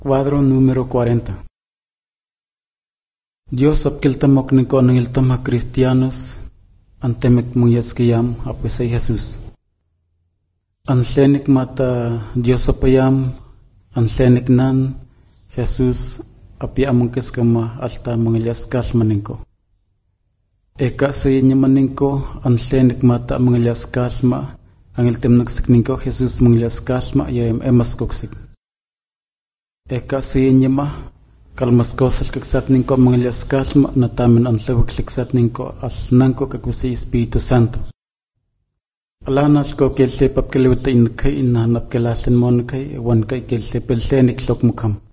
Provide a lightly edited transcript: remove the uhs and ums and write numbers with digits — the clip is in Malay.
Cuadro número 40. Dios apquiltamok nico nangiltamha cristianos antemek mungyasquiyam apesay Jesus. Anlenik mata Dios apayam anlenik nan Jesus apiamungkes kama alta mangilyaskas maninko. Eka sayanya maninko anlenik mata mangilyaskas ma angiltem nagsikninko Jesus mangilyaskas ma yayam emaskoksik. Eka sayanya ma kalmaskosal kaksat ninko mangilyaskas ma natamin antlawikliksat ninko asnanko kakwasi Espiritu Santo. Alanal ko kelsepap kelewta inkay inahanap kelasin mo nakay ewan kay kelsepelsenik lok mukham.